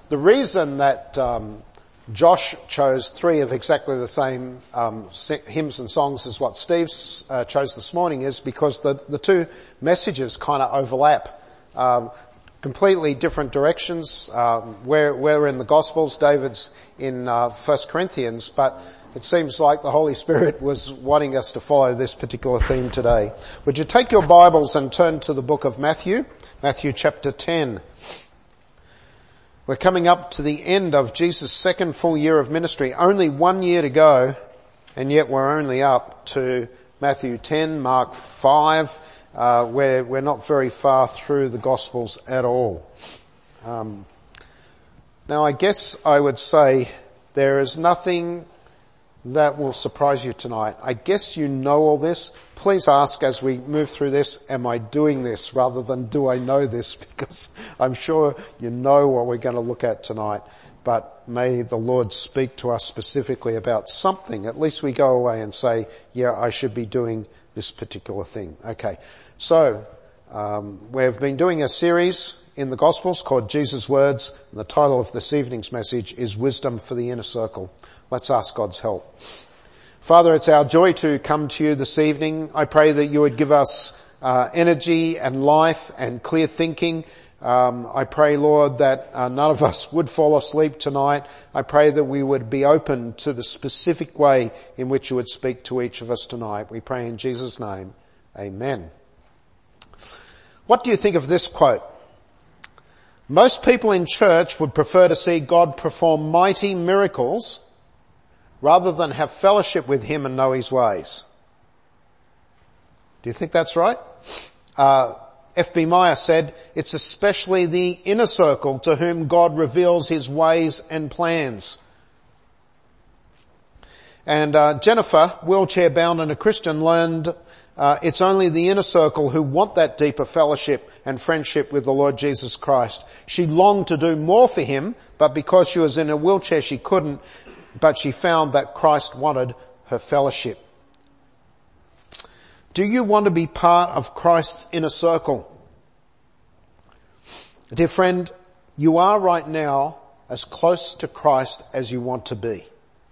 The reason that Josh chose 3 of exactly the same hymns and songs as what Steve chose this morning is because the 2 messages kind of overlap. Completely different directions. We're in the Gospels, David's in 1 Corinthians, but it seems like the Holy Spirit was wanting us to follow this particular theme today. Would you take your Bibles and turn to the book of Matthew chapter 10. We're coming up to the end of Jesus' second full year of ministry. Only 1 year to go, and yet we're only up to Matthew 10, Mark 5, where we're not very far through the Gospels at all. Now I guess I would say there is nothing that will surprise you tonight. I guess you know all this. Please ask as we move through this, am I doing this rather than do I know this? Because I'm sure you know what we're going to look at tonight. But may the Lord speak to us specifically about something. At least we go away and say, yeah, I should be doing this particular thing. Okay. So, we've been doing a series in the Gospels called Jesus' Words, and the title of this evening's message is Wisdom for the Inner Circle. Let's ask God's help. Father, it's our joy to come to you this evening. I pray that you would give us energy and life and clear thinking. I pray, Lord, that none of us would fall asleep tonight. I pray that we would be open to the specific way in which you would speak to each of us tonight. We pray in Jesus' name. Amen. What do you think of this quote? Most people in church would prefer to see God perform mighty miracles rather than have fellowship with him and know his ways. Do you think that's right? F.B. Meyer said, it's especially the inner circle to whom God reveals his ways and plans. And Jennifer, wheelchair bound and a Christian, learned it's only the inner circle who want that deeper fellowship and friendship with the Lord Jesus Christ. She longed to do more for him, but because she was in a wheelchair she couldn't, but she found that Christ wanted her fellowship. Do you want to be part of Christ's inner circle? Dear friend, you are right now as close to Christ as you want to be.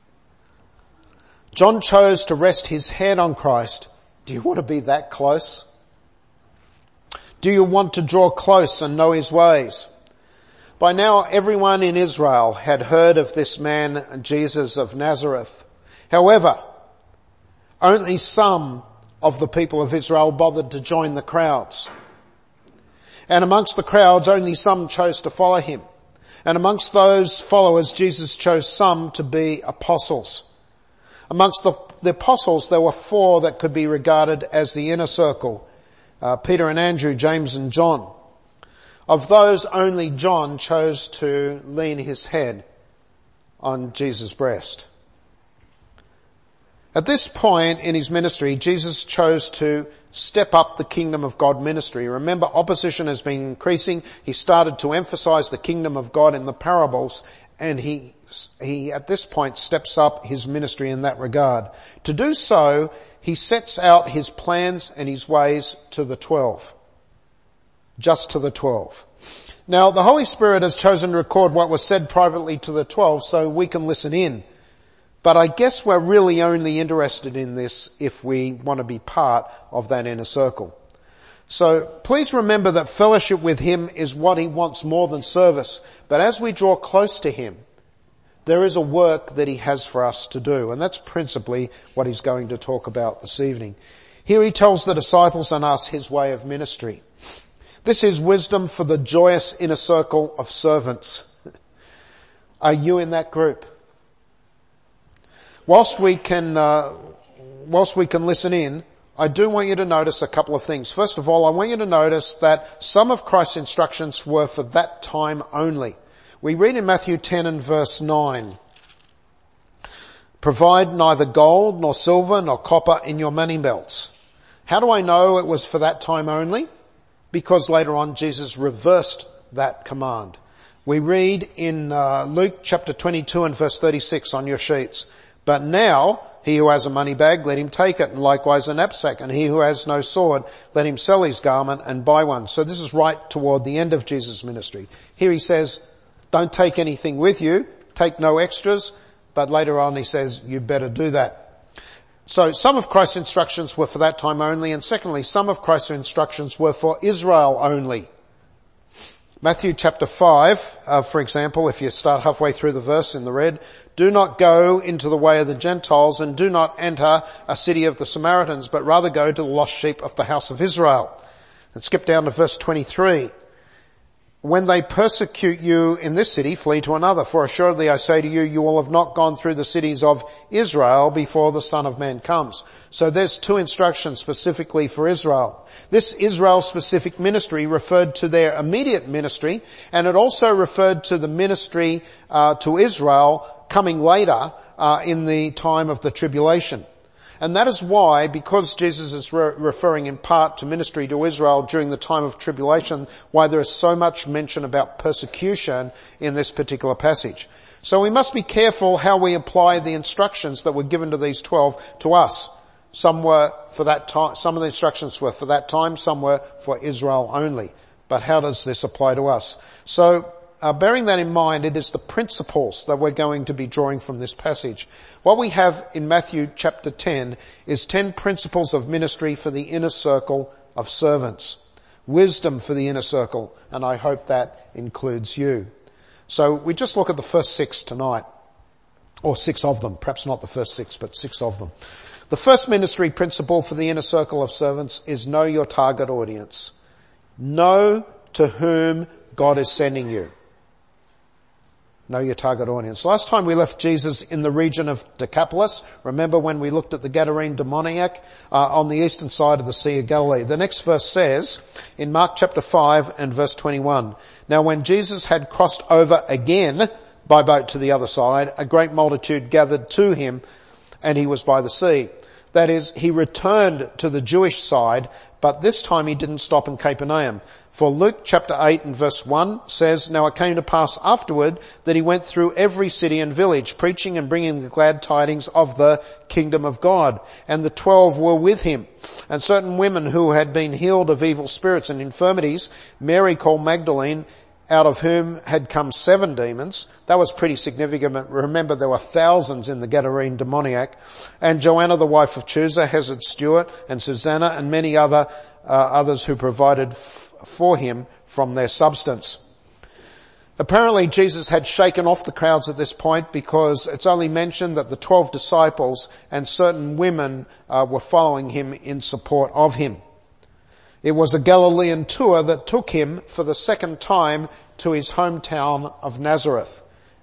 John chose to rest his head on Christ. Do you want to be that close? Do you want to draw close and know his ways? By now everyone in Israel had heard of this man, Jesus of Nazareth. However, only some of the people of Israel bothered to join the crowds. And amongst the crowds, only some chose to follow him. And amongst those followers, Jesus chose some to be apostles. Amongst the apostles, there were 4 that could be regarded as the inner circle. Peter and Andrew, James and John. Of those, only John chose to lean his head on Jesus' breast. At this point in his ministry, Jesus chose to step up the kingdom of God ministry. Remember, opposition has been increasing. He started to emphasize the kingdom of God in the parables, and he at this point steps up his ministry in that regard. To do so, he sets out his plans and his ways to the 12. Just to the 12. Now, the Holy Spirit has chosen to record what was said privately to the 12 so we can listen in. But I guess we're really only interested in this if we want to be part of that inner circle. So please remember that fellowship with him is what he wants more than service. But as we draw close to him, there is a work that he has for us to do. And that's principally what he's going to talk about this evening. Here he tells the disciples and us his way of ministry. This is wisdom for the joyous inner circle of servants. Are you in that group? Whilst we can listen in, I do want you to notice a couple of things. First of all, I want you to notice that some of Christ's instructions were for that time only. We read in Matthew 10 and verse 9, provide neither gold nor silver nor copper in your money belts. How do I know it was for that time only? Because later on Jesus reversed that command. We read in Luke chapter 22 and verse 36 on your sheets. But now he who has a money bag, let him take it, and likewise a knapsack. And he who has no sword, let him sell his garment and buy one. So this is right toward the end of Jesus' ministry. Here he says, Don't take anything with you. Take no extras. But later on he says, you better do that. So some of Christ's instructions were for that time only, and secondly, some of Christ's instructions were for Israel only. Matthew chapter 5, for example, if you start halfway through the verse in the red, do not go into the way of the Gentiles and do not enter a city of the Samaritans, but rather go to the lost sheep of the house of Israel. And skip down to verse 23. When they persecute you in this city, flee to another. For assuredly I say to you, you will have not gone through the cities of Israel before the Son of Man comes. So there's two instructions specifically for Israel. This Israel-specific ministry referred to their immediate ministry, and it also referred to the ministry to Israel coming later in the time of the tribulation. And that is why, because Jesus is referring in part to ministry to Israel during the time of tribulation, why there is so much mention about persecution in this particular passage. So we must be careful how we apply the instructions that were given to these 12 to us. Some were for that time, some of the instructions were for that time, some were for Israel only. But how does this apply to us? So, bearing that in mind, it is the principles that we're going to be drawing from this passage. What we have in Matthew chapter 10 is 10 principles of ministry for the inner circle of servants. Wisdom for the inner circle, and I hope that includes you. So we just look at the first 6 tonight, or 6 of them, perhaps not the first 6, but 6 of them. The first ministry principle for the inner circle of servants is know your target audience. Know to whom God is sending you. Know your target audience. Last time we left Jesus in the region of Decapolis. Remember when we looked at the Gadarene demoniac on the eastern side of the Sea of Galilee. The next verse says in Mark chapter 5 and verse 21, now when Jesus had crossed over again by boat to the other side, a great multitude gathered to him, and he was by the sea. That is, he returned to the Jewish side, but this time he didn't stop in Capernaum. For Luke chapter 8 and verse 1 says, now it came to pass afterward that he went through every city and village, preaching and bringing the glad tidings of the kingdom of God. And the 12 were with him. And certain women who had been healed of evil spirits and infirmities, Mary called Magdalene, out of whom had come 7 demons. That was pretty significant. Remember, there were thousands in the Gadarene demoniac. And Joanna, the wife of Chuza, Hesed Stewart, and Susanna, and many others who provided for him from their substance. Apparently, Jesus had shaken off the crowds at this point, because it's only mentioned that the 12 disciples and certain women were following him in support of him. It was a Galilean tour that took him for the second time to his hometown of Nazareth.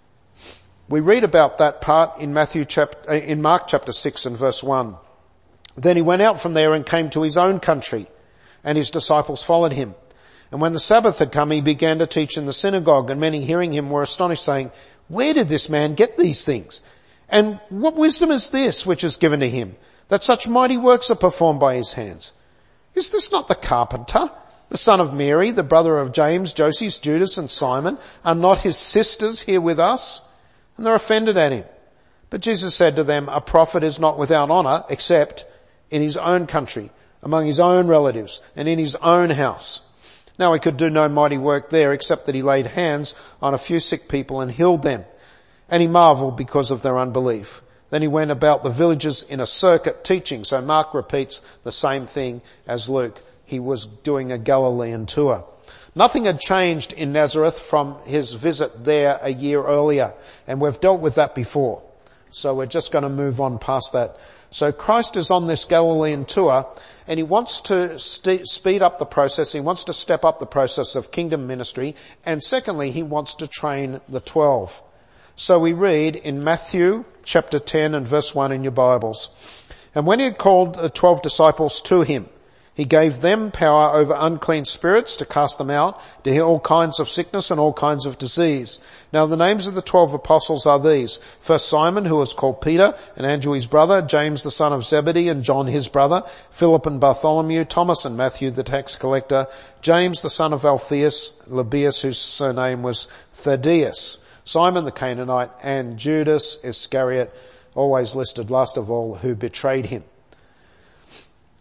We read about that part in Mark chapter 6 and verse 1. Then he went out from there and came to his own country, and his disciples followed him. And when the Sabbath had come, he began to teach in the synagogue, and many hearing him were astonished, saying, where did this man get these things? And what wisdom is this which is given to him, that such mighty works are performed by his hands? Is this not the carpenter, the son of Mary, the brother of James, Joseph, Judas, and Simon? Are not his sisters here with us? And they're offended at him. But Jesus said to them, a prophet is not without honor, except in his own country, among his own relatives, and in his own house. Now he could do no mighty work there, except that he laid hands on a few sick people and healed them. And he marveled because of their unbelief. Then he went about the villages in a circuit teaching. So Mark repeats the same thing as Luke. He was doing a Galilean tour. Nothing had changed in Nazareth from his visit there a year earlier. And we've dealt with that before. So we're just going to move on past that. So Christ is on this Galilean tour, and he wants to speed up the process. He wants to step up the process of kingdom ministry. And secondly, he wants to train the 12. So we read in Matthew chapter 10 and verse 1 in your Bibles. And when he had called the 12 disciples to him, he gave them power over unclean spirits to cast them out, to heal all kinds of sickness and all kinds of disease. Now the names of the 12 apostles are these. First Simon, who was called Peter, and Andrew his brother, James the son of Zebedee and John his brother, Philip and Bartholomew, Thomas and Matthew the tax collector, James the son of Alphaeus, Lebbaeus whose surname was Thaddeus, Simon the Canaanite, and Judas Iscariot, always listed last of all, who betrayed him.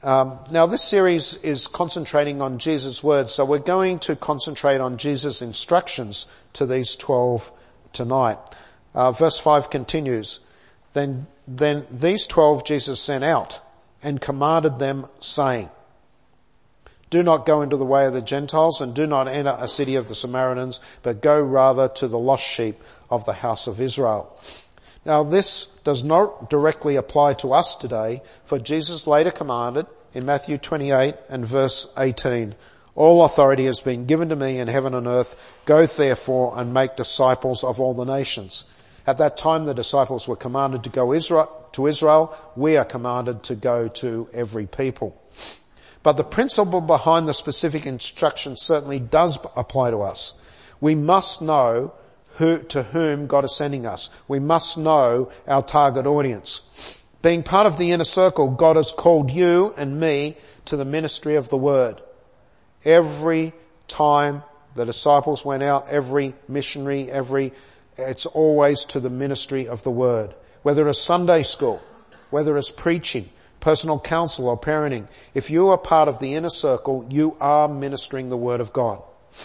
Now this series is concentrating on Jesus' words, so we're going to concentrate on Jesus' instructions to these 12 tonight. Verse 5 continues, Then these 12 Jesus sent out and commanded them, saying, Do not go into the way of the Gentiles, and do not enter a city of the Samaritans, but go rather to the lost sheep of the house of Israel. Now this does not directly apply to us today, for Jesus later commanded in Matthew 28 and verse 18, All authority has been given to me in heaven and earth. Go therefore and make disciples of all the nations. At that time the disciples were commanded to go to Israel. We are commanded to go to every people. But the principle behind the specific instruction certainly does apply to us. We must know to whom God is sending us. We must know our target audience. Being part of the inner circle, God has called you and me to the ministry of the word. Every time the disciples went out, every missionary, it's always to the ministry of the word. Whether it's Sunday school, whether it's preaching, personal counsel or parenting, if you are part of the inner circle, you are ministering the word of God.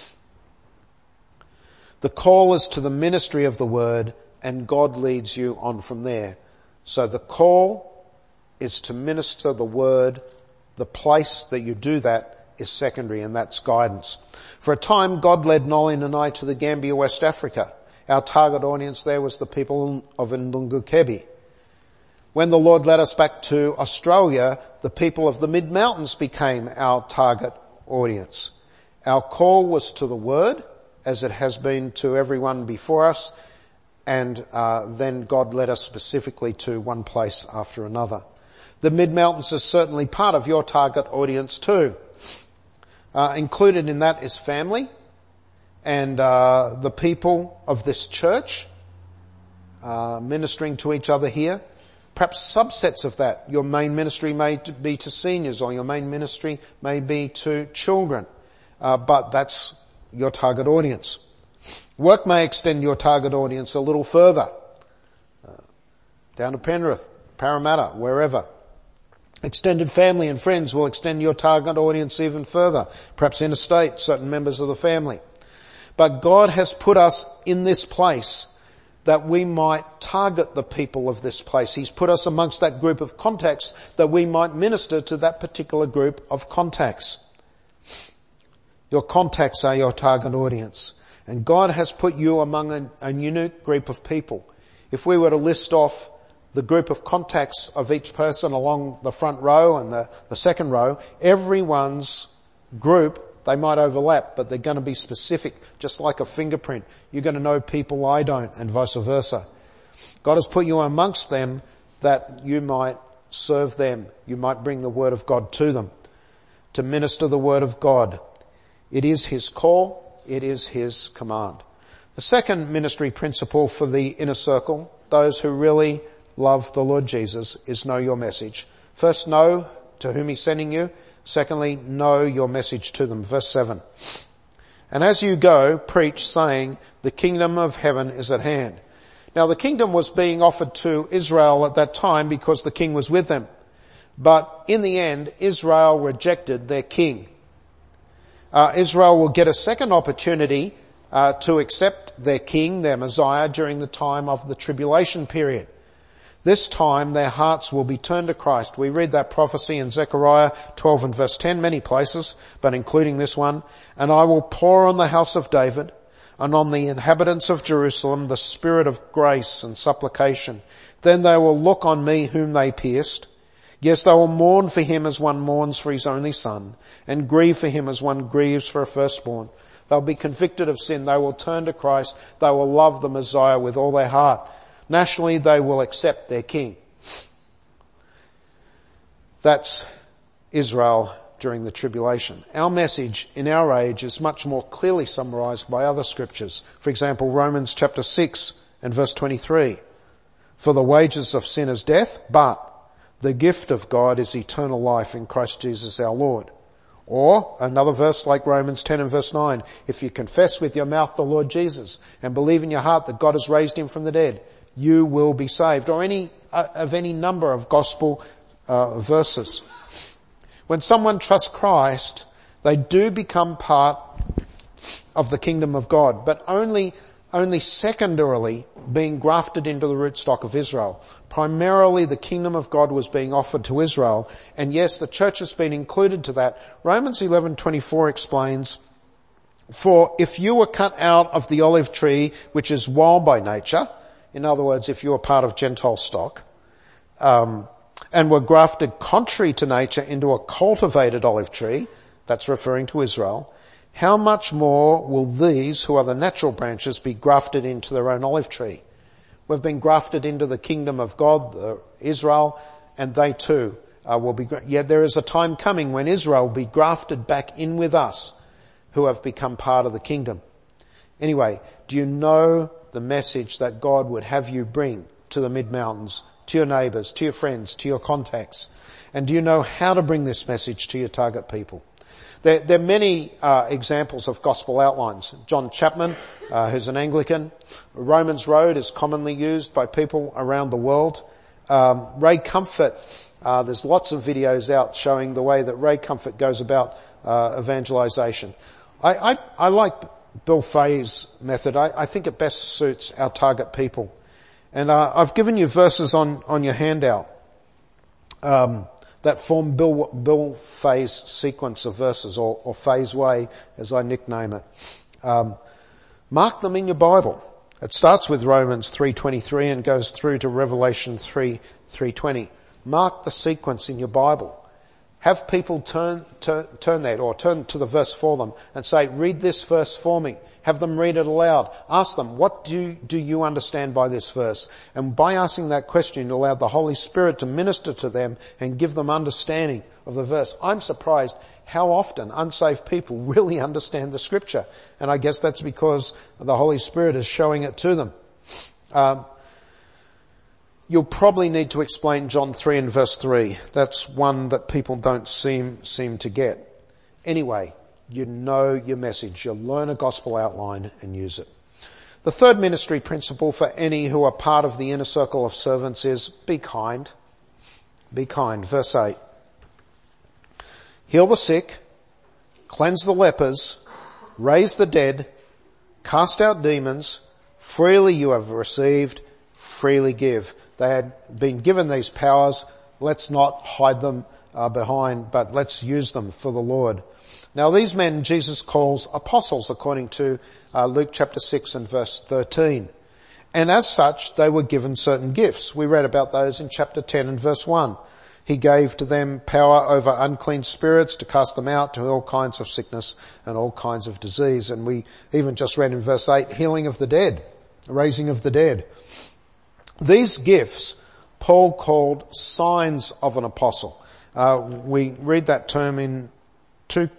The call is to the ministry of the word, and God leads you on from there. So the call is to minister the word. The place that you do that is secondary, and that's guidance. For a time, God led Nolin and I to the Gambia, West Africa. Our target audience there was the people of Ndungu-Kebi. When the Lord led us back to Australia, the people of the mid-mountains became our target audience. Our call was to the word, as it has been to everyone before us, and then God led us specifically to one place after another. The mid-mountains is certainly part of your target audience too. Included in that is family and the people of this church ministering to each other here. Perhaps subsets of that. Your main ministry may be to seniors, or your main ministry may be to children, but that's your target audience. Work may extend your target audience a little further, down to Penrith, Parramatta, wherever. Extended family and friends will extend your target audience even further, perhaps interstate, certain members of the family. But God has put us in this place that we might target the people of this place. He's put us amongst that group of contacts that we might minister to that particular group of contacts. Your contacts are your target audience. And God has put you among a unique group of people. If we were to list off the group of contacts of each person along the front row and the second row, everyone's group, they might overlap, but they're going to be specific, just like a fingerprint. You're going to know people I don't, and vice versa. God has put you amongst them that you might serve them. You might bring the word of God to them, to minister the word of God. It is His call. It is His command. The second ministry principle for the inner circle, those who really love the Lord Jesus, is know your message. First, know to whom He's sending you. Secondly, know your message to them. Verse 7. And as you go, preach, saying, the kingdom of heaven is at hand. Now the kingdom was being offered to Israel at that time because the king was with them. But in the end, Israel rejected their king. Israel will get a second opportunity to accept their king, their Messiah, during the time of the tribulation period. This time their hearts will be turned to Christ. We read that prophecy in Zechariah 12 and verse 10, many places, but including this one. And I will pour on the house of David and on the inhabitants of Jerusalem the spirit of grace and supplication. Then they will look on me whom they pierced. Yes, they will mourn for him as one mourns for his only son, and grieve for him as one grieves for a firstborn. They'll be convicted of sin. They will turn to Christ. They will love the Messiah with all their heart. Nationally, they will accept their king. That's Israel during the tribulation. Our message in our age is much more clearly summarized by other scriptures. For example, Romans chapter 6 and verse 23. For the wages of sin is death, but the gift of God is eternal life in Christ Jesus our Lord. Or another verse like Romans 10 and verse 9. If you confess with your mouth the Lord Jesus and believe in your heart that God has raised him from the dead, you will be saved. Or any number of gospel verses. When someone trusts Christ, they do become part of the kingdom of God, but only secondarily being grafted into the rootstock of Israel. Primarily the kingdom of God was being offered to Israel, and yes, the church has been included to that. Romans 11:24 explains, "For if you were cut out of the olive tree, which is wild by nature," in other words, if you were part of Gentile stock, and were grafted contrary to nature into a cultivated olive tree, that's referring to Israel, how much more will these, who are the natural branches, be grafted into their own olive tree? We've been grafted into the kingdom of God, Israel, and they too will be. Yet there is a time coming when Israel will be grafted back in with us, who have become part of the kingdom. Anyway, do you know the message that God would have you bring to the mid-mountains, to your neighbours, to your friends, to your contacts? And do you know how to bring this message to your target people? There are many examples of gospel outlines. John Chapman, who's an Anglican. Romans Road is commonly used by people around the world. Ray Comfort, there's lots of videos out showing the way that Ray Comfort goes about evangelization. I like Bill Fay's method. I think it best suits our target people. And I've given you verses on your handout that form Bill Fay's sequence of verses, or Fay's way, as I nickname it. Mark them in your Bible. It starts with Romans 3:23 and goes through to Revelation 3:20. Mark the sequence in your Bible. Have people turn that, or turn to the verse for them and say, "Read this verse for me." Have them read it aloud. Ask them, "What do you understand by this verse?" And by asking that question, you allow the Holy Spirit to minister to them and give them understanding of the verse. I'm surprised how often unsaved people really understand the scripture. And I guess that's because the Holy Spirit is showing it to them. You'll probably need to explain John 3 and verse 3. That's one that people don't seem to get. Anyway, you know your message. You'll learn a gospel outline and use it. The third ministry principle for any who are part of the inner circle of servants is be kind. Be kind. Verse 8. Heal the sick, cleanse the lepers, raise the dead, cast out demons. Freely you have received, freely give. They had been given these powers. Let's not hide them behind, but let's use them for the Lord. Now these men Jesus calls apostles according to Luke chapter 6 and verse 13. And as such, they were given certain gifts. We read about those in chapter 10 and verse 1. He gave to them power over unclean spirits to cast them out, to all kinds of sickness and all kinds of disease. And we even just read in verse 8, healing of the dead, raising of the dead. These gifts Paul called signs of an apostle. We read that term in 2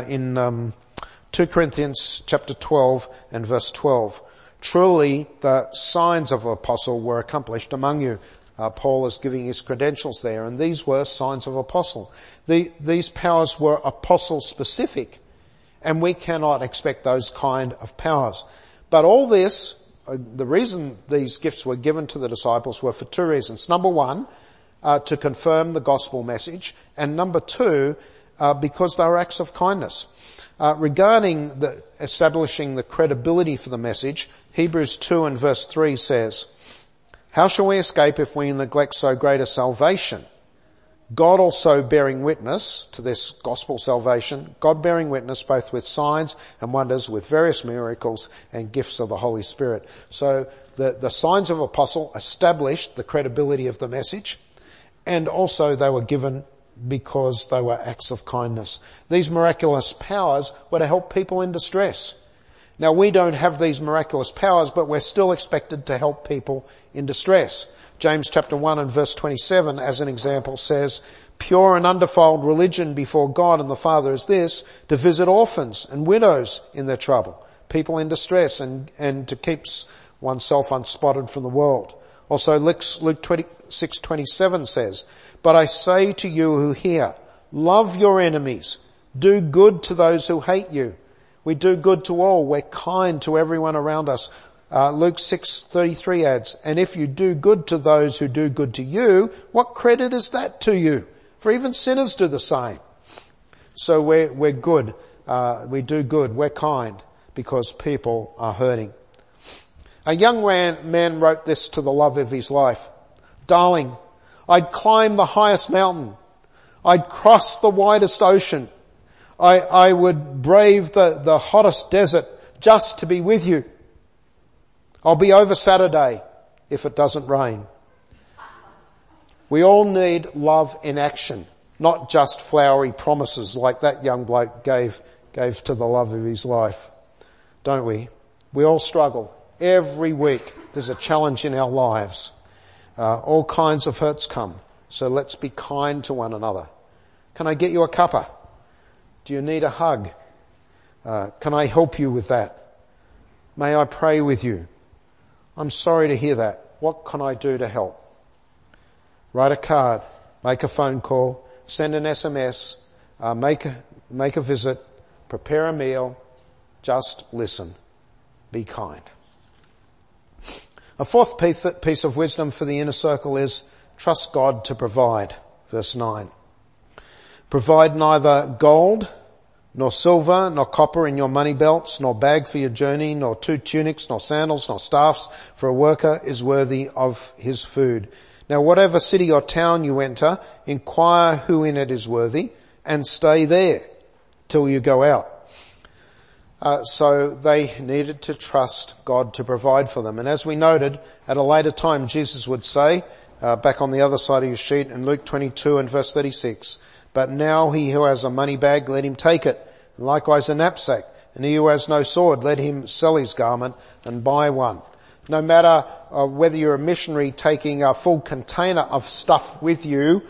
Corinthians chapter 12 and verse 12. Truly the signs of an apostle were accomplished among you. Paul is giving his credentials there, and these were signs of apostle. These powers were apostle specific, and we cannot expect those kind of powers. But all this, the reason these gifts were given to the disciples were for two reasons. Number one, to confirm the gospel message, and number two, because they were acts of kindness. Regarding establishing the credibility for the message, Hebrews 2 and verse 3 says, how shall we escape if we neglect so great a salvation? God also bearing witness to this gospel salvation, God bearing witness both with signs and wonders, with various miracles and gifts of the Holy Spirit. So the signs of apostle established the credibility of the message, and also they were given because they were acts of kindness. These miraculous powers were to help people in distress. Now we don't have these miraculous powers, but we're still expected to help people in distress. James chapter 1 and verse 27 as an example says, pure and undefiled religion before God and the Father is this, to visit orphans and widows in their trouble, people in distress, and to keep oneself unspotted from the world. Also Luke 6:27 says, but I say to you who hear, love your enemies, do good to those who hate you. We do good to all, we're kind to everyone around us. Luke 6:33 adds, and if you do good to those who do good to you, what credit is that to you? For even sinners do the same. So we're good. We do good. We're kind because people are hurting. A young man wrote this to the love of his life. Darling, I'd climb the highest mountain. I'd cross the widest ocean. I would brave the hottest desert just to be with you. I'll be over Saturday if it doesn't rain. We all need love in action, not just flowery promises like that young bloke gave to the love of his life. Don't we? We all struggle. Every week there's a challenge in our lives. All kinds of hurts come. So let's be kind to one another. Can I get you a cuppa? Do you need a hug? Can I help you with that? May I pray with you? I'm sorry to hear that. What can I do to help? Write a card, make a phone call, send an SMS, make a visit, prepare a meal, just listen. Be kind. A fourth piece of wisdom for the inner circle is trust God to provide. Verse 9. Provide neither gold, nor silver, nor copper in your money belts, nor bag for your journey, nor 2 tunics, nor sandals, nor staffs, for a worker is worthy of his food. Now whatever city or town you enter, inquire who in it is worthy, and stay there till you go out. So they needed to trust God to provide for them. And as we noted, at a later time Jesus would say, back on the other side of your sheet in Luke 22 and verse 36, but now he who has a money bag, let him take it, and likewise a knapsack. And he who has no sword, let him sell his garment and buy one. No matter whether you're a missionary taking a full container of stuff with you,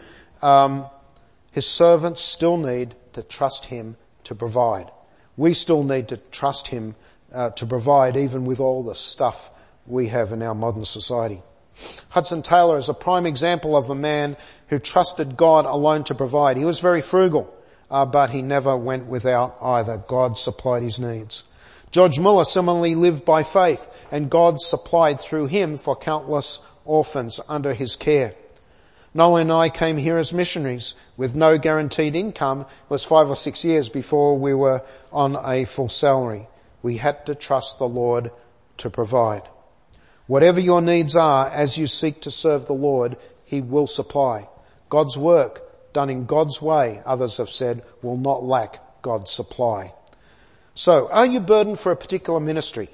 his servants still need to trust him to provide. We still need to trust him to provide, even with all the stuff we have in our modern society. Hudson Taylor is a prime example of a man who trusted God alone to provide. He was very frugal, but he never went without either. God supplied his needs. George Muller similarly lived by faith, and God supplied through him for countless orphans under his care. Noel and I came here as missionaries with no guaranteed income. It was 5 or 6 years before we were on a full salary. We had to trust the Lord to provide. Whatever your needs are as you seek to serve the Lord, he will supply. God's work, done in God's way, others have said, will not lack God's supply. So, are you burdened for a particular ministry?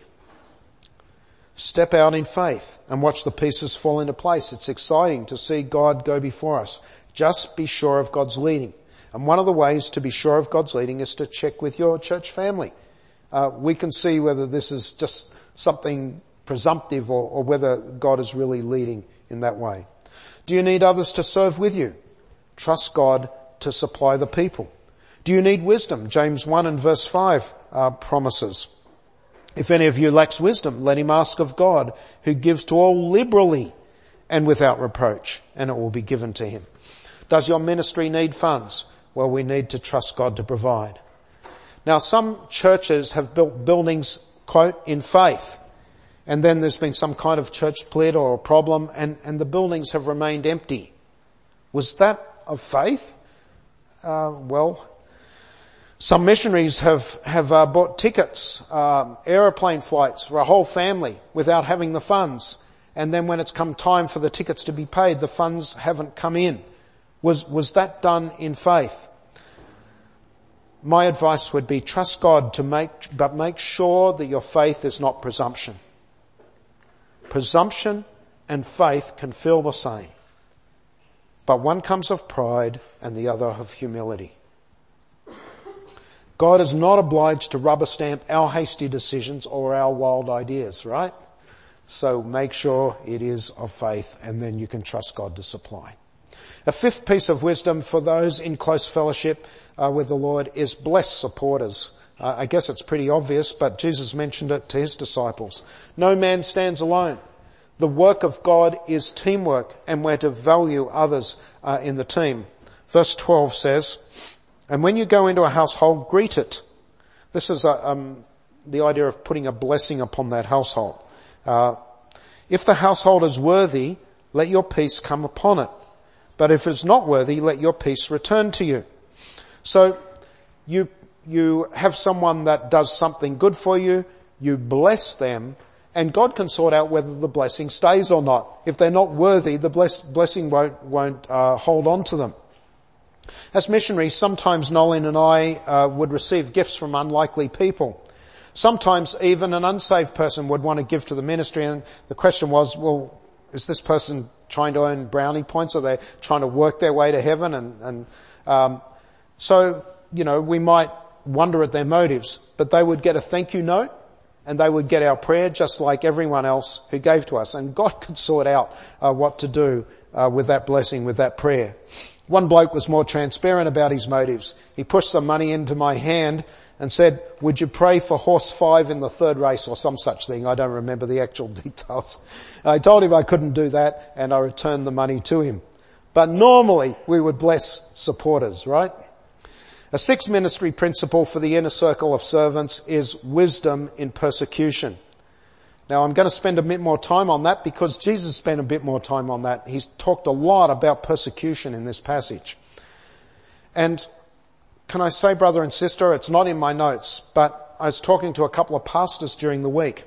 Step out in faith and watch the pieces fall into place. It's exciting to see God go before us. Just be sure of God's leading. And one of the ways to be sure of God's leading is to check with your church family. We can see whether this is just something presumptive or whether God is really leading in that way. Do you need others to serve with you? Trust God to supply the people. Do you need wisdom? James 1 and verse 5 promises. If any of you lacks wisdom, let him ask of God, who gives to all liberally and without reproach, and it will be given to him. Does your ministry need funds? Well, we need to trust God to provide. Now, some churches have built buildings, quote, in faith, and then there's been some kind of church split or a problem, and the buildings have remained empty. Was that of faith? Well, some missionaries have bought tickets, aeroplane flights for a whole family without having the funds. And then when it's come time for the tickets to be paid, the funds haven't come in. Was that done in faith? My advice would be trust God but make sure that your faith is not presumption. Presumption and faith can feel the same. But one comes of pride and the other of humility. God is not obliged to rubber stamp our hasty decisions or our wild ideas, right? So make sure it is of faith, and then you can trust God to supply. A fifth piece of wisdom for those in close fellowship with the Lord is bless supporters. I guess it's pretty obvious, but Jesus mentioned it to his disciples. No man stands alone. The work of God is teamwork, and we're to value others in the team. Verse 12 says, and when you go into a household, greet it. This is the idea of putting a blessing upon that household. If the household is worthy, let your peace come upon it. But if it's not worthy, let your peace return to you. So you have someone that does something good for you, you bless them, and God can sort out whether the blessing stays or not. If they're not worthy, the blessing won't hold on to them. As missionaries, sometimes Nolene and I would receive gifts from unlikely people. Sometimes even an unsaved person would want to give to the ministry, and the question was, well, is this person trying to earn brownie points, or they're trying to work their way to heaven? So, we might wonder at their motives, but they would get a thank you note, and they would get our prayer just like everyone else who gave to us. And God could sort out what to do with that blessing, with that prayer. One bloke was more transparent about his motives. He pushed some money into my hand and said, would you pray for horse 5 in the 3rd race, or some such thing. I don't remember the actual details. I told him I couldn't do that, and I returned the money to him. But normally we would bless supporters, right? A 6th ministry principle for the inner circle of servants is wisdom in persecution. Now I'm going to spend a bit more time on that because Jesus spent a bit more time on that. He's talked a lot about persecution in this passage. And can I say, brother and sister, it's not in my notes, but I was talking to a couple of pastors during the week.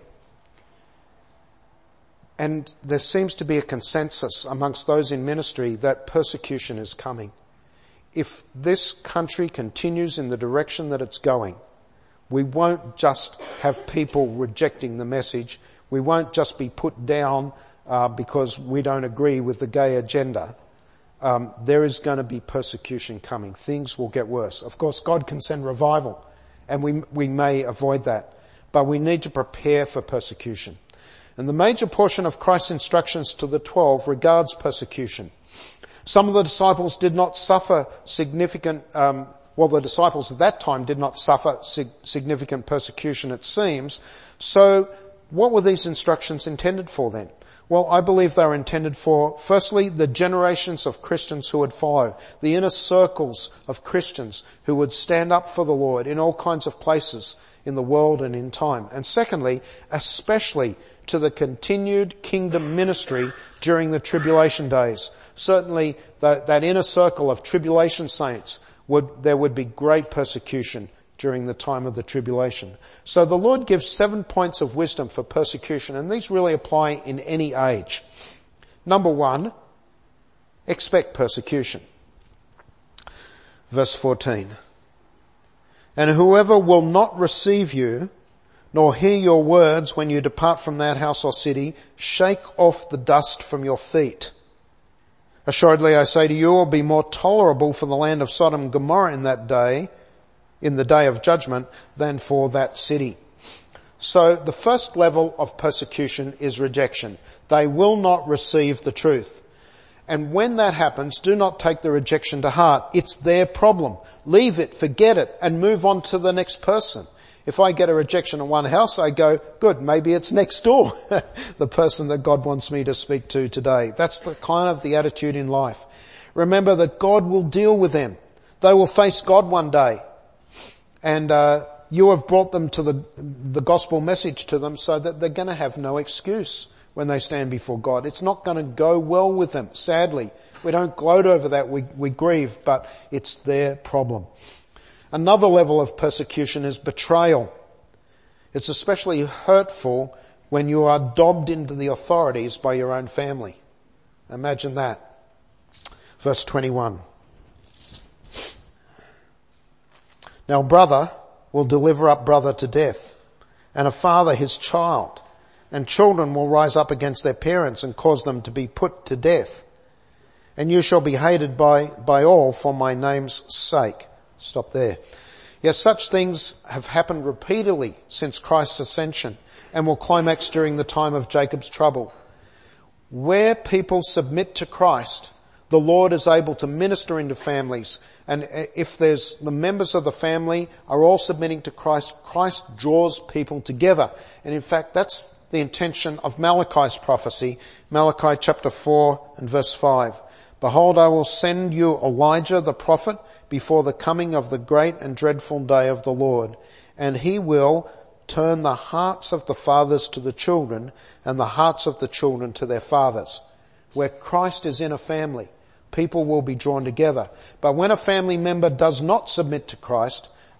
And there seems to be a consensus amongst those in ministry that persecution is coming. If this country continues in the direction that it's going, we won't just have people rejecting the message. We won't just be put down because we don't agree with the gay agenda. There is going to be persecution coming. Things will get worse. Of course, God can send revival, and we may avoid that. But we need to prepare for persecution. And the major portion of Christ's instructions to the 12 regards persecution. Some of the disciples did not suffer significant, the disciples at that time did not suffer significant persecution, it seems. So what were these instructions intended for then? Well, I believe they were intended for, firstly, the generations of Christians who would follow, the inner circles of Christians who would stand up for the Lord in all kinds of places in the world and in time. And secondly, especially to the continued kingdom ministry during the tribulation days. Certainly that inner circle of tribulation saints, there would be great persecution during the time of the tribulation. So the Lord gives 7 points of wisdom for persecution, and these really apply in any age. Number 1, expect persecution. Verse 14. And whoever will not receive you, nor hear your words when you depart from that house or city, shake off the dust from your feet. Assuredly I say to you, it will be more tolerable for the land of Sodom and Gomorrah in the day of judgment, than for that city. So the first level of persecution is rejection. They will not receive the truth. And when that happens, do not take the rejection to heart. It's their problem. Leave it, forget it, and move on to the next person. If I get a rejection in one house, I go, good, maybe it's next door, the person that God wants me to speak to today. That's the kind of the attitude in life. Remember that God will deal with them. They will face God one day. And you have brought them to the gospel message to them so that they're going to have no excuse when they stand before God. It's not going to go well with them, sadly. We don't gloat over that, we grieve, but it's their problem. Another level of persecution is betrayal. It's especially hurtful when you are dobbed into the authorities by your own family. Imagine that. Verse 21. Now brother will deliver up brother to death, and a father his child, and children will rise up against their parents and cause them to be put to death. And you shall be hated by all for my name's sake. Stop there. Yes, such things have happened repeatedly since Christ's ascension and will climax during the time of Jacob's trouble. Where people submit to Christ, the Lord is able to minister into families. And if the members of the family are all submitting to Christ, Christ draws people together. And in fact, that's the intention of Malachi's prophecy, Malachi chapter 4 and verse 5. Behold, I will send you Elijah the prophet before the coming of the great and dreadful day of the Lord. And he will turn the hearts of the fathers to the children and the hearts of the children to their fathers. Where Christ is in a family, people will be drawn together. But when a family member does not submit to Christ,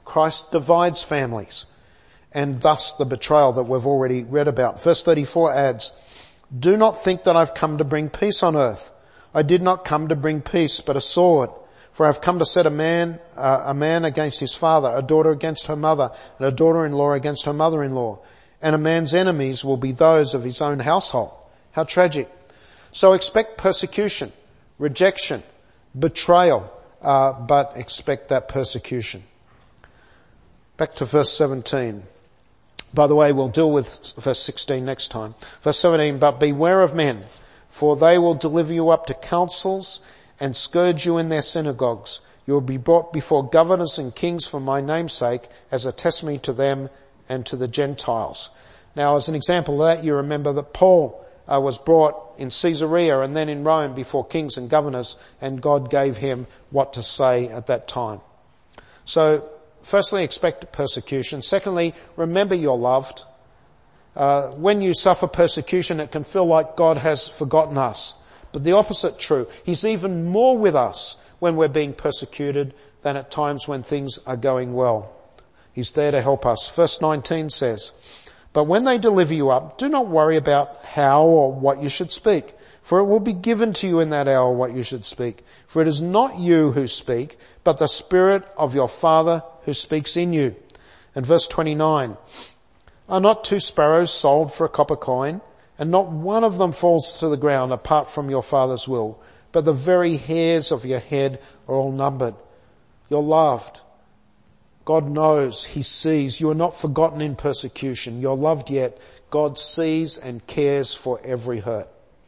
Christ divides families, and thus the betrayal that we've already read about. Verse 34 adds, "Do not think that I've come to bring peace on earth. I did not come to bring peace, but a sword. For I've come to set a man against his father, a daughter against her mother, and a daughter-in-law against her mother-in-law. And a man's enemies will be those of his own household." How tragic. So expect persecution, rejection, betrayal, but expect that persecution. Back to verse 17. By the way, we'll deal with verse 16 next time. Verse 17, "But beware of men, for they will deliver you up to councils and scourge you in their synagogues. You will be brought before governors and kings for my name's sake as a testimony to them and to the Gentiles." Now, as an example of that, you remember that Paul was brought in Caesarea and then in Rome before kings and governors, and God gave him what to say at that time. So, firstly, expect persecution. Secondly, remember you're loved. When you suffer persecution, it can feel like God has forgotten us. But the opposite true. He's even more with us when we're being persecuted than at times when things are going well. He's there to help us. Verse 19 says, "But when they deliver you up, do not worry about how or what you should speak, for it will be given to you in that hour what you should speak. For it is not you who speak, but the Spirit of your Father who speaks in you." And verse 29, "Are not 2 sparrows sold for a copper coin? And not one of them falls to the ground apart from your Father's will. But the very hairs of your head are all numbered." You're loved. God knows. He sees. You are not forgotten in persecution. You're loved yet. God sees and cares for every hurt.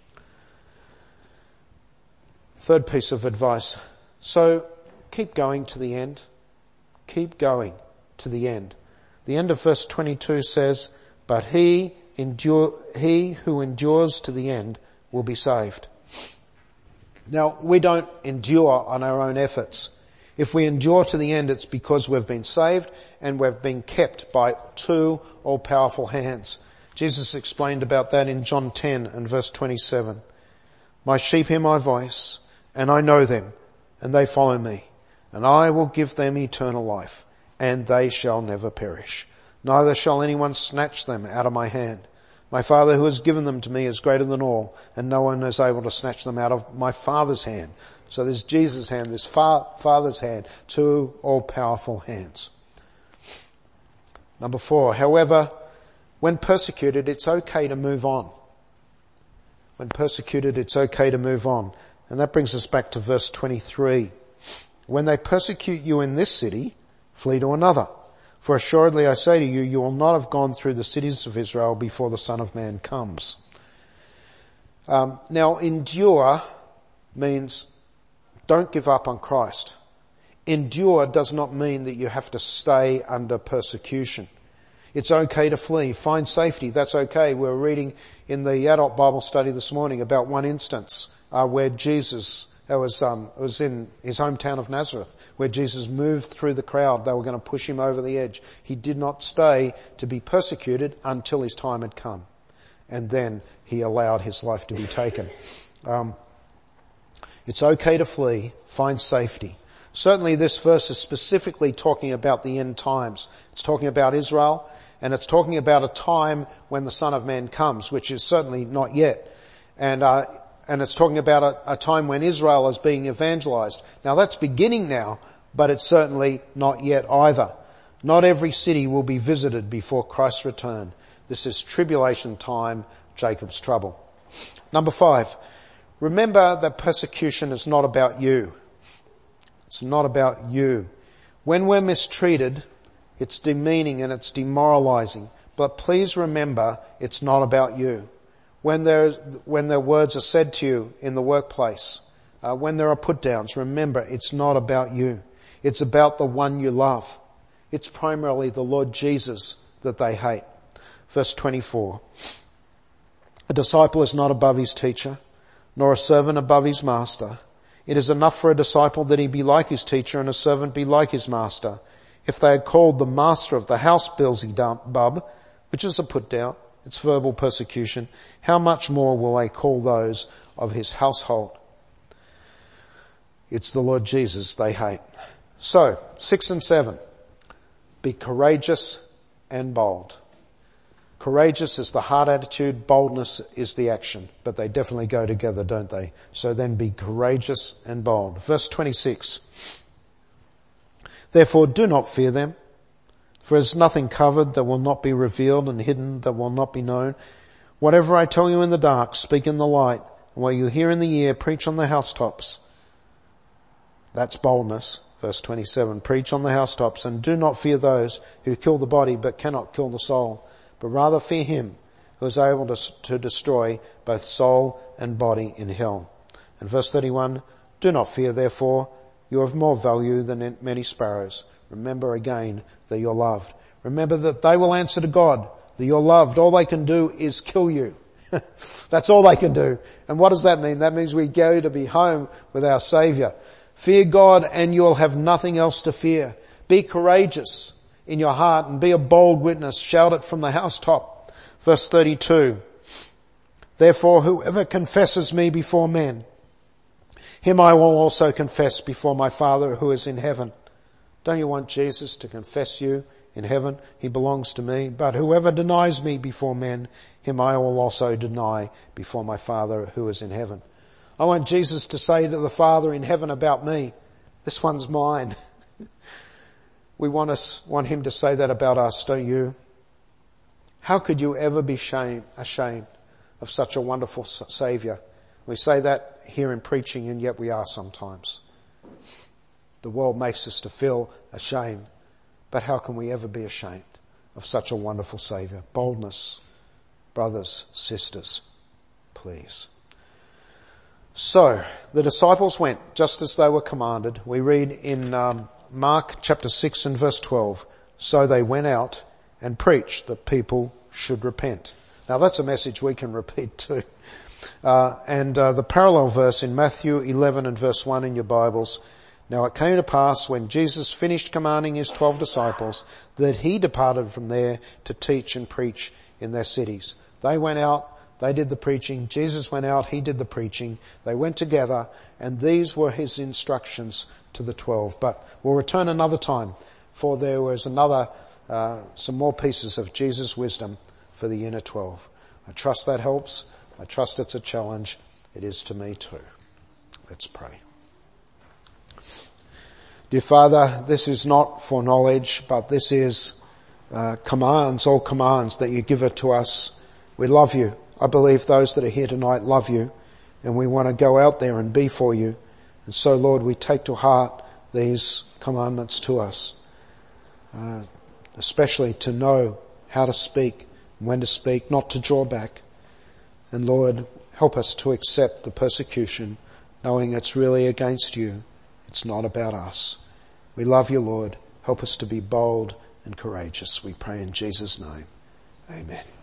Third piece of advice. So keep going to the end. Keep going to the end. The end of verse 22 says, "But he who endures to the end will be saved." Now, we don't endure on our own efforts. If we endure to the end, it's because we've been saved and we've been kept by 2 all-powerful hands. Jesus explained about that in John 10 and verse 27. "My sheep hear my voice, and I know them, and they follow me, and I will give them eternal life, and they shall never perish. Neither shall anyone snatch them out of my hand. My Father who has given them to me is greater than all, and no one is able to snatch them out of my Father's hand." So there's Jesus' hand, there's Father's hand, 2 all-powerful hands. Number 4, however, when persecuted, it's okay to move on. When persecuted, it's okay to move on. And that brings us back to verse 23. "When they persecute you in this city, flee to another. For assuredly I say to you, you will not have gone through the cities of Israel before the Son of Man comes." Now, endure means don't give up on Christ. Endure does not mean that you have to stay under persecution. It's okay to flee. Find safety. That's okay. We were reading in the adult Bible study this morning about one instance where Jesus, it was in his hometown of Nazareth, where Jesus moved through the crowd. They were going to push him over the edge. He did not stay to be persecuted until his time had come. And then he allowed his life to be taken. It's okay to flee. Find safety. Certainly this verse is specifically talking about the end times. It's talking about Israel, and it's talking about a time when the Son of Man comes, which is certainly not yet. And it's talking about a time when Israel is being evangelized. Now that's beginning now, but it's certainly not yet either. Not every city will be visited before Christ's return. This is tribulation time, Jacob's trouble. Number 5, remember that persecution is not about you. It's not about you. When we're mistreated, it's demeaning and it's demoralizing. But please remember, it's not about you. When their words are said to you in the workplace, when there are put downs, remember, it's not about you. It's about the one you love. It's primarily the Lord Jesus that they hate. Verse 24. "A disciple is not above his teacher, nor a servant above his master. It is enough for a disciple that he be like his teacher and a servant be like his master. If they had called the master of the house Beelzebub, which is a put down, it's verbal persecution, how much more will they call those of his household?" It's the Lord Jesus they hate. So, 6 and 7. Be courageous and bold. Courageous is the heart attitude, boldness is the action, but they definitely go together, don't they? So then be courageous and bold. Verse 26. Therefore do not fear them, for there is nothing covered that will not be revealed, and hidden that will not be known. Whatever I tell you in the dark, speak in the light, and what you hear in the ear, preach on the housetops. That's boldness. Verse 27, preach on the housetops, and do not fear those who kill the body but cannot kill the soul, but rather fear him who is able to destroy both soul and body in hell. And verse 31, do not fear, therefore, you are of more value than many sparrows. Remember again that you're loved. Remember that they will answer to God, that you're loved. All they can do is kill you. That's all they can do. And what does that mean? That means we go to be home with our Saviour. Fear God and you'll have nothing else to fear. Be courageous in your heart and be a bold witness. Shout it from the housetop. Verse 32. Therefore whoever confesses me before men, him I will also confess before my Father who is in heaven. Don't you want Jesus to confess you in heaven? He belongs to me. But whoever denies me before men, him I will also deny before my Father who is in heaven. I want Jesus to say to the Father in heaven about me, this one's mine. We want him to say that about us, don't you? How could you ever be ashamed of such a wonderful Saviour? We say that here in preaching, and yet we are sometimes. The world makes us to feel ashamed, but how can we ever be ashamed of such a wonderful Saviour? Boldness, brothers, sisters, please. So, the disciples went just as they were commanded. We read in Mark chapter 6 and verse 12, so they went out and preached that people should repent. Now that's a message we can repeat too. The parallel verse in Matthew 11 and verse 1 in your Bibles, now it came to pass when Jesus finished commanding his 12 disciples that he departed from there to teach and preach in their cities. They went out, they did the preaching. Jesus went out, he did the preaching. They went together, and these were his instructions to the 12. But we'll return another time, for there was some more pieces of Jesus' wisdom for the inner 12. I trust that helps. I trust it's a challenge. It is to me too. Let's pray. Dear Father, this is not for knowledge, but this is commands, all commands that you give it to us. We love you. I believe those that are here tonight love you, and we want to go out there and be for you. And so, Lord, we take to heart these commandments to us, especially to know how to speak, when to speak, not to draw back. And Lord, help us to accept the persecution, knowing it's really against you. It's not about us. We love you, Lord. Help us to be bold and courageous. We pray in Jesus' name. Amen.